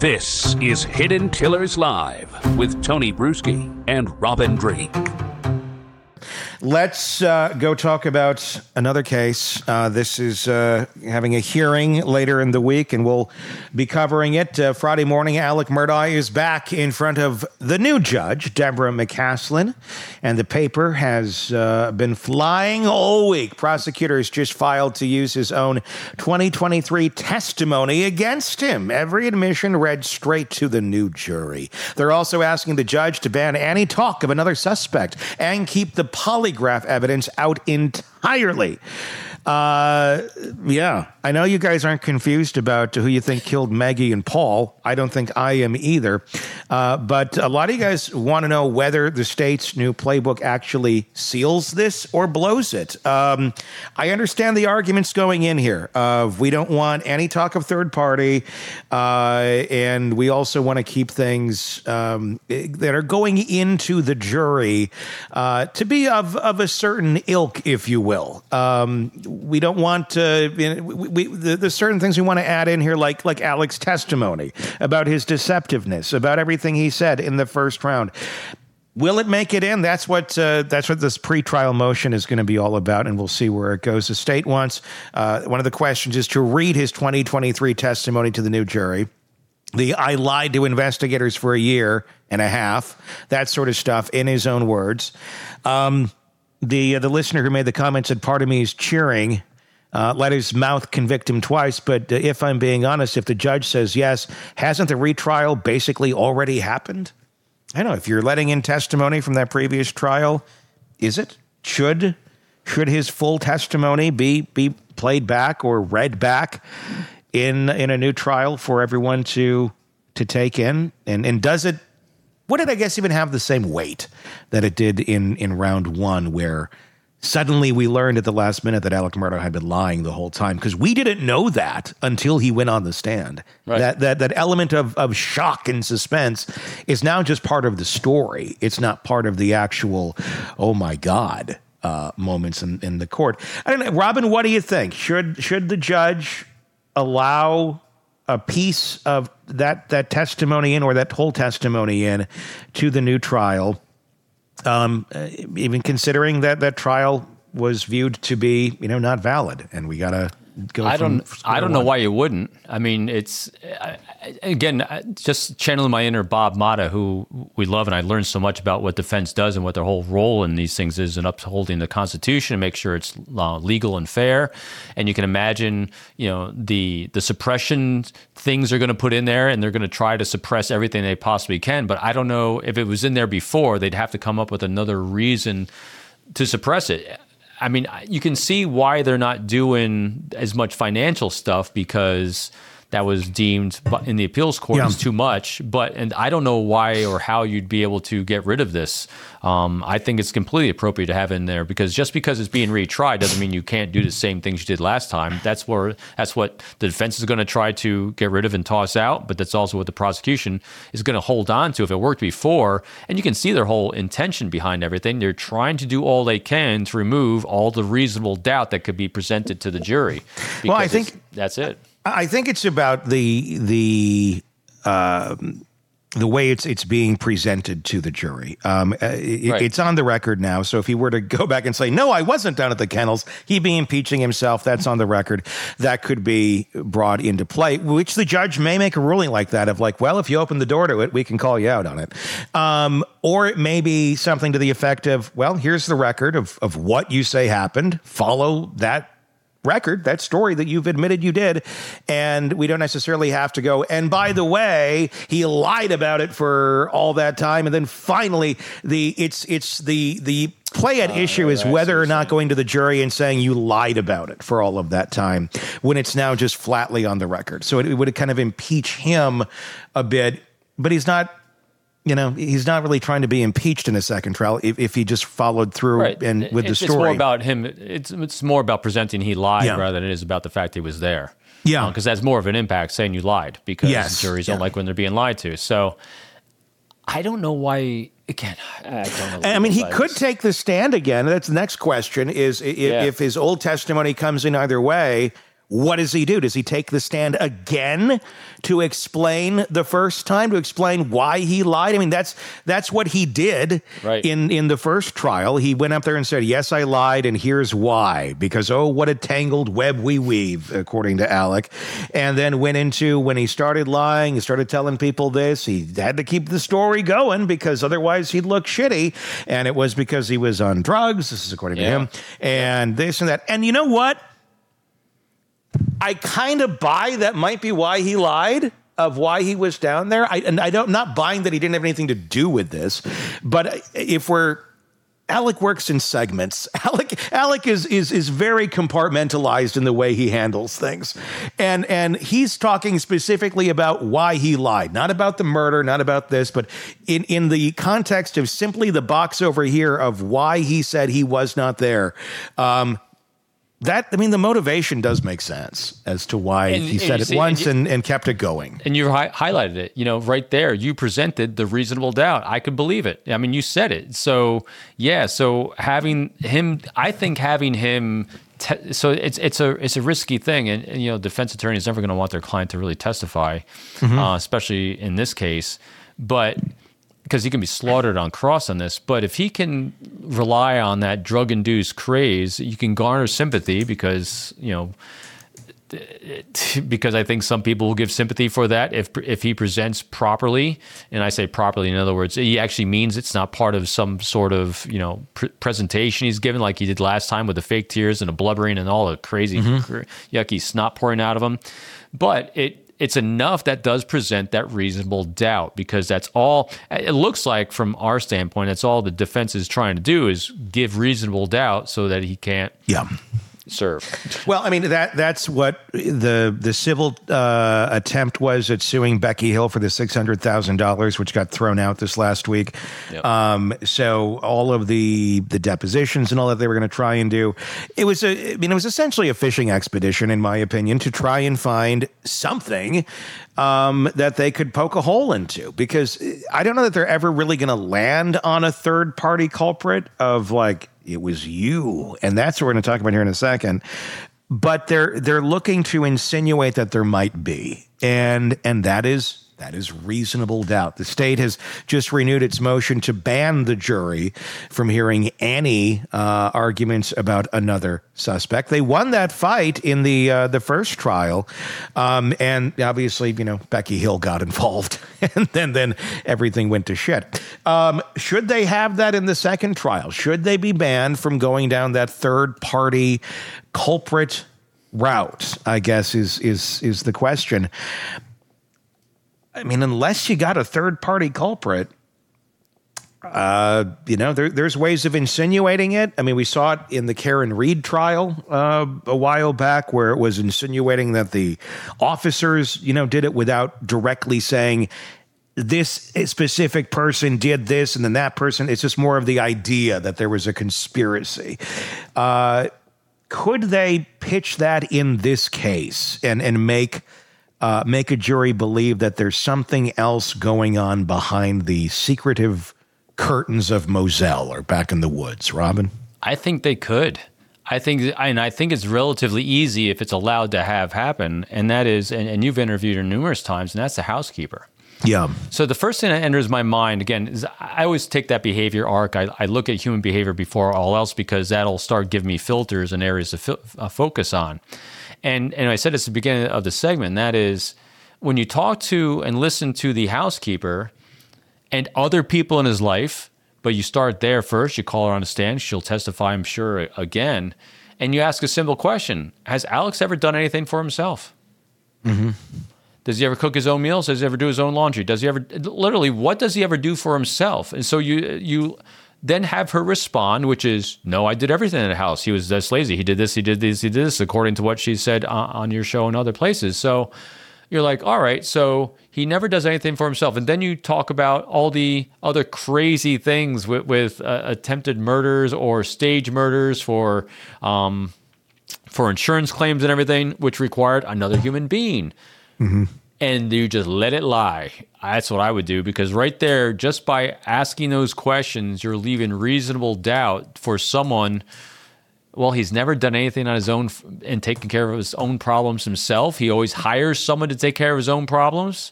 This is Hidden Killers Live with Tony Bruschi and Robin Dreeke. Let's go talk about another case. This is having a hearing later in the week, and we'll be covering it. Friday morning, Alec Murdaugh is back in front of the new judge, Deborah McCaslin, and the paper has been flying all week. Prosecutors just filed to use his own 2023 testimony against him. Every admission read straight to the new jury. They're also asking the judge to ban any talk of another suspect and keep the polygraph evidence out entirely. Yeah, I know you guys aren't confused about who you think killed Maggie and Paul. I don't think I am either. But a lot of you guys want to know whether the state's new playbook actually seals this or blows it. I understand the arguments going in here of we don't want any talk of third party, and we also want to keep things that are going into the jury to be of a certain ilk, if you will. We don't want to, there's certain things we want to add in here, like Alec's testimony about his deceptiveness, about everything he said in the first round. Will it make it in? That's what this pretrial motion is going to be all about, and we'll see where it goes. The state wants, one of the questions is to read his 2023 testimony to the new jury. I lied to investigators for a year and a half, that sort of stuff in his own words. The listener who made the comment said, part of me is cheering, let his mouth convict him twice. But if I'm being honest, if the judge says yes, hasn't the retrial basically already happened? I don't know. If you're letting in testimony from that previous trial, is it? Should his full testimony be played back or read back in a new trial for everyone to take in? And does it? Would it, I guess, even have the same weight that it did in round one, where suddenly we learned at the last minute that Alec Murdaugh had been lying the whole time? Because we didn't know that until he went on the stand. Right. That element of shock and suspense is now just part of the story. It's not part of the actual, oh my God, moments in the court. I don't know, Robin, what do you think? Should the judge allow a piece of that testimony in, or that whole testimony in, to the new trial, even considering that trial was viewed to be, not valid, and we got to go. I don't know why you wouldn't. I mean, it's again just channeling my inner Bob Motta, who we love, and I learned so much about what defense does and what their whole role in these things is in upholding the Constitution and make sure it's legal and fair. And you can imagine, the suppression things they're going to put in there, and they're going to try to suppress everything they possibly can. But I don't know if it was in there before, they'd have to come up with another reason to suppress it. I mean, you can see why they're not doing as much financial stuff, because that was deemed in the appeals court as too much. And I don't know why or how you'd be able to get rid of this. I think it's completely appropriate to have in there, because just because it's being retried doesn't mean you can't do the same things you did last time. That's what the defense is going to try to get rid of and toss out, but that's also what the prosecution is going to hold on to if it worked before. And you can see their whole intention behind everything. They're trying to do all they can to remove all the reasonable doubt that could be presented to the jury. Well, I think that's it. I think it's about the way it's being presented to the jury. Right. It's on the record now. So if he were to go back and say, no, I wasn't down at the kennels, he'd be impeaching himself. That's on the record. That could be brought into play, which the judge may make a ruling like that of like, well, if you open the door to it, we can call you out on it. Or it may be something to the effect of, well, here's the record of what you say happened. Follow that record, that story that you've admitted you did, and we don't necessarily have to go, and by the way, he lied about it for all that time, and then finally the play at issue is whether or not going to the jury and saying you lied about it for all of that time, when it's now just flatly on the record. So it would kind of impeach him a bit, but he's not he's not really trying to be impeached in a second trial if he just followed through and with the story. It's more about him. It's more about presenting he lied rather than it is about the fact he was there. Yeah. Because that's more of an impact saying you lied, because juries don't like when they're being lied to. So I don't know why. Again, I don't know. I mean, he could take the stand again. That's the next question is if his old testimony comes in either way, What does he do? Does he take the stand again to explain the first time, to explain why he lied? I mean, that's what he did in the first trial. He went up there and said, yes, I lied, and here's why. Because, oh, what a tangled web we weave, according to Alec. And then went into, when he started lying, he started telling people this, he had to keep the story going because otherwise he'd look shitty. And it was because he was on drugs. This is according to him. And this and that. And you know what? I kind of buy that might be why he lied, of why he was down there. Not buying that he didn't have anything to do with this, but Alec works in segments. Alec is very compartmentalized in the way he handles things. And he's talking specifically about why he lied, not about the murder, not about this, but in the context of simply the box over here of why he said he was not there. The motivation does make sense as to why he said it once and kept it going. And you highlighted it, right there. You presented the reasonable doubt. I could believe it. I mean, you said it. So, so having him, so it's a risky thing. And defense attorney is never going to want their client to really testify, especially in this case. But because he can be slaughtered on cross on this, but if he can rely on that drug-induced craze, you can garner sympathy because I think some people will give sympathy for that if he presents properly. And I say properly, in other words, he actually means it's not part of some sort of presentation he's given like he did last time with the fake tears and the blubbering and all the crazy yucky snot pouring out of him. But it's enough that does present that reasonable doubt, because that's all it looks like from our standpoint. That's all the defense is trying to do, is give reasonable doubt so that he can't serve. Well, I mean, that's what the civil attempt was at suing Becky Hill for the $600,000, which got thrown out this last week. Yep. So all of the depositions and all that they were going to try and do, it was essentially a fishing expedition, in my opinion, to try and find something that they could poke a hole into, because I don't know that they're ever really going to land on a third party culprit of like, it was you. And that's what we're going to talk about here in a second. But they're looking to insinuate that there might be. And that is reasonable doubt. The state has just renewed its motion to ban the jury from hearing any arguments about another suspect. They won that fight in the first trial, and obviously, Becky Hill got involved, and then everything went to shit. Should they have that in the second trial? Should they be banned from going down that third party culprit route? I guess is the question. I mean, unless you got a third-party culprit, there's ways of insinuating it. I mean, we saw it in the Karen Reed trial a while back, where it was insinuating that the officers, did it without directly saying this specific person did this and then that person. It's just more of the idea that there was a conspiracy. Could they pitch that in this case and make a jury believe that there's something else going on behind the secretive curtains of Moselle or back in the woods, Robin? I think they could. I think it's relatively easy if it's allowed to happen, and that is, and you've interviewed her numerous times, and that's the housekeeper. Yeah. So the first thing that enters my mind, again, is I always take that behavior arc. I look at human behavior before all else, because that'll start giving me filters and areas to focus on. And I said this at the beginning of the segment, and that is, when you talk to and listen to the housekeeper and other people in his life, but you start there first, you call her on the stand, she'll testify, I'm sure, again, and you ask a simple question: has Alex ever done anything for himself? Mm-hmm. Does he ever cook his own meals? Does he ever do his own laundry? Does he ever, literally, what does he ever do for himself? And so you then have her respond, which is, no, I did everything in the house. He was just lazy. He did this, he did this, he did this, according to what she said on your show and other places. So you're like, all right, so he never does anything for himself. And then you talk about all the other crazy things with attempted murders or stage murders for insurance claims and everything, which required another human being. Mm-hmm. And you just let it lie. That's what I would do, because right there, just by asking those questions, you're leaving reasonable doubt for someone Well, he's never done anything on his own and taken care of his own problems himself. He always hires someone to take care of his own problems.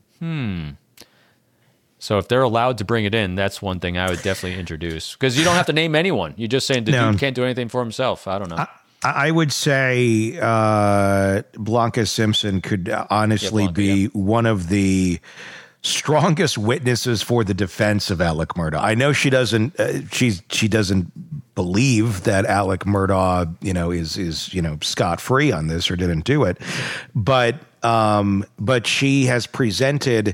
So if they're allowed to bring it in, that's one thing I would definitely introduce. Because you don't have to name anyone. You're just saying the dude can't do anything for himself. I don't know. I would say Blanca Simpson could honestly be one of the strongest witnesses for the defense of Alec Murdaugh. I know she doesn't. She doesn't believe that Alec Murdaugh, is scot-free on this or didn't do it, but she has presented,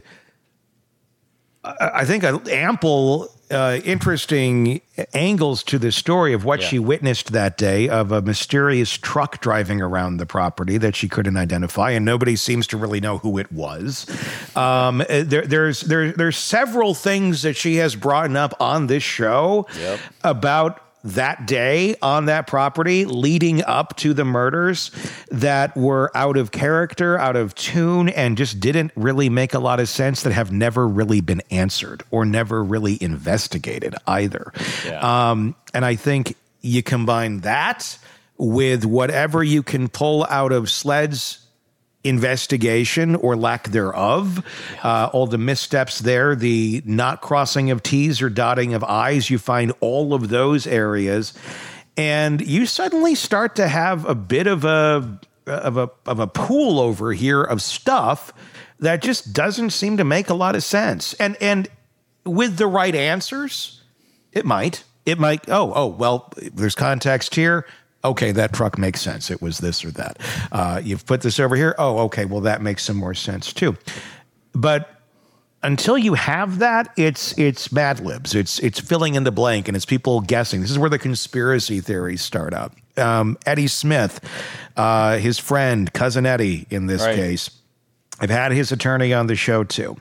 I think, ample interesting angles to the story of what she witnessed that day of a mysterious truck driving around the property that she couldn't identify, and nobody seems to really know who it was. There's several things that she has brought up on this show about that day on that property leading up to the murders that were out of character, out of tune, and just didn't really make a lot of sense, that have never really been answered or never really investigated either. And I think you combine that with whatever you can pull out of Sled's investigation or lack thereof, all the missteps there, the not crossing of T's or dotting of I's, you find all of those areas, and you suddenly start to have a bit of a pool over here of stuff that just doesn't seem to make a lot of sense. And with the right answers, it might. Well, there's context here. Okay, that truck makes sense. It was this or that. You've put this over here. Oh, okay, well, that makes some more sense too. But until you have that, it's Mad Libs. It's filling in the blank, and it's people guessing. This is where the conspiracy theories start up. Eddie Smith, his friend, Cousin Eddie in this case, I've had his attorney on the show too.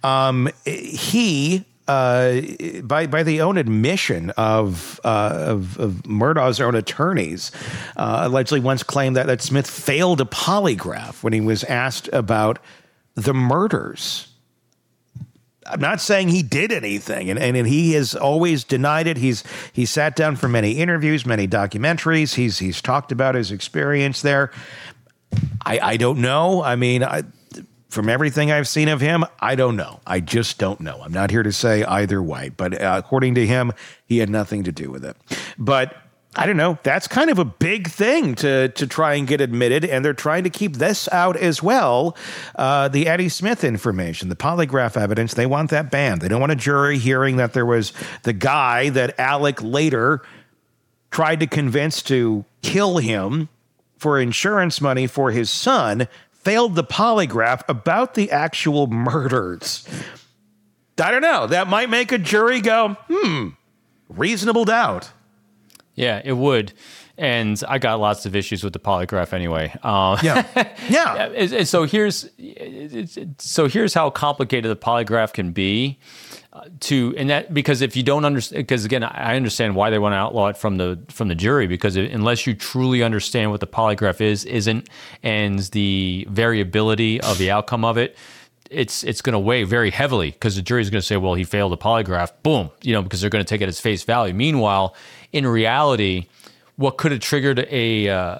He... by the own admission of Murdaugh's own attorneys, allegedly once claimed that Smith failed a polygraph when he was asked about the murders. I'm not saying he did anything, and he has always denied it. He's sat down for many interviews, many documentaries. He's talked about his experience there. I don't know. I mean, from everything I've seen of him, I don't know. I just don't know. I'm not here to say either way, but according to him, he had nothing to do with it. But I don't know. That's kind of a big thing to try and get admitted, and they're trying to keep this out as well. The Eddie Smith information, the polygraph evidence, they want that banned. They don't want a jury hearing that there was the guy that Alec later tried to convince to kill him for insurance money for his son, failed the polygraph about the actual murders. I don't know. That might make a jury go, reasonable doubt. Yeah, it would. And I got lots of issues with the polygraph anyway. Yeah. So here's how complicated the polygraph can be. Because if you don't understand, because again, I understand why they want to outlaw it from the jury, because unless you truly understand what the polygraph isn't, and the variability of the outcome of it, it's going to weigh very heavily, because the jury's going to say, well, he failed the polygraph, boom, because they're going to take it as face value. Meanwhile, in reality, what could have triggered a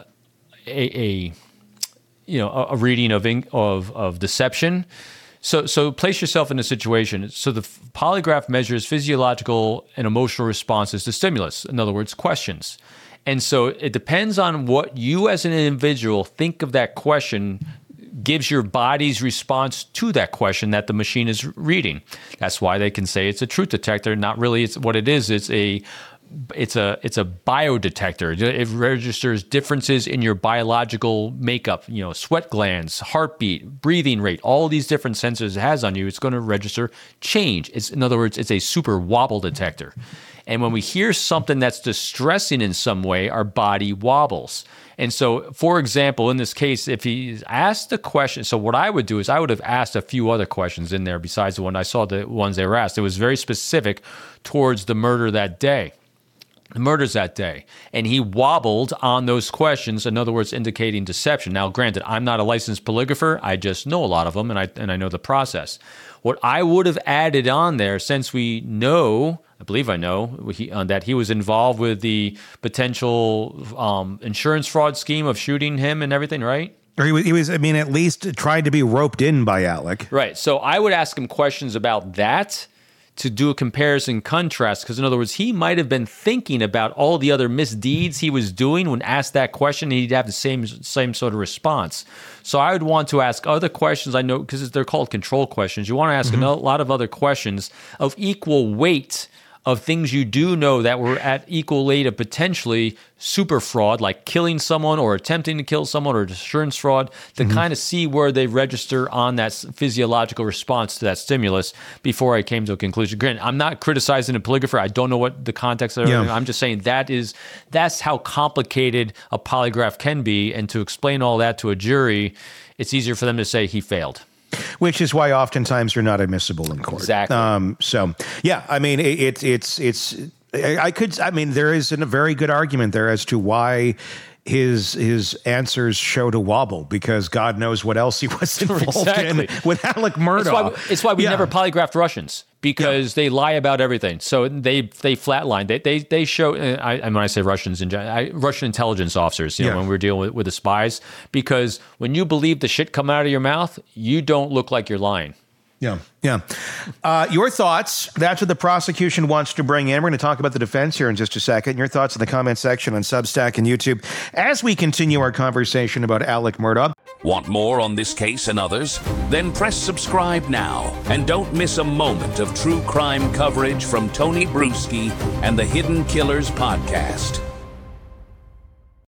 reading of deception? So place yourself in a situation. So the polygraph measures physiological and emotional responses to stimulus, in other words, questions. And so it depends on what you as an individual think of that question, gives your body's response to that question that the machine is reading. That's why they can say it's a truth detector. Not really. It's what it is. It's a biodetector. It registers differences in your biological makeup, sweat glands, heartbeat, breathing rate, all these different sensors it has on you. It's going to register change. In other words, it's a super wobble detector. And when we hear something that's distressing in some way, our body wobbles. And so, for example, in this case, if he's asked the question, so what I would do is I would have asked a few other questions in there besides the one I saw, the ones they were asked. It was very specific towards the murders that day. And he wobbled on those questions, in other words, indicating deception. Now, granted, I'm not a licensed polygrapher. I just know a lot of them, and I know the process. What I would have added on there, since we know I believe I know, that he was involved with the potential insurance fraud scheme of shooting him and everything, right? Or he was, I mean, at least tried to be roped in by Alec. Right. So I would ask him questions about that to do a comparison contrast, because in other words, he might have been thinking about all the other misdeeds he was doing when asked that question. He'd have the same sort of response. So I would want to ask other questions. I know, because they're called control questions. You want to ask a lot of other questions of equal weight of things you do know that were at equal weight of potentially super fraud, like killing someone or attempting to kill someone, or insurance fraud, to kind of see where they register on that physiological response to that stimulus before I came to a conclusion. Granted, I'm not criticizing a polygrapher. I don't know what the context of everything. I'm just saying that's how complicated a polygraph can be. And to explain all that to a jury, it's easier for them to say he failed. Which is why oftentimes you're not admissible in court. Exactly. So, yeah, I mean, I mean, there is a very good argument there as to why his answers showed a wobble, because God knows what else he was involved in with Alec Murdaugh. It's why we never polygraphed Russians, because they lie about everything. So they flatline. They show. And when I say Russians, Russian intelligence officers, when we're dealing with the spies, because when you believe the shit come out of your mouth, you don't look like you're lying. Yeah. Your thoughts, that's what the prosecution wants to bring in. We're going to talk about the defense here in just a second. Your thoughts in the comment section on Substack and YouTube as we continue our conversation about Alec Murdaugh. Want more on this case and others? Then press subscribe now and don't miss a moment of true crime coverage from Tony Bruschi and the Hidden Killers podcast.